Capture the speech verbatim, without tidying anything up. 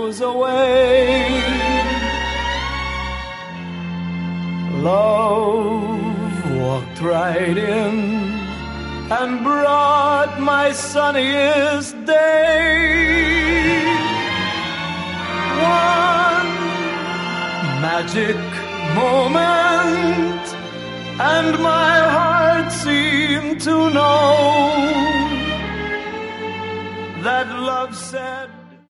goes away. Love walked right in and brought my sunniest day. One magic moment, and my heart seemed to know that love said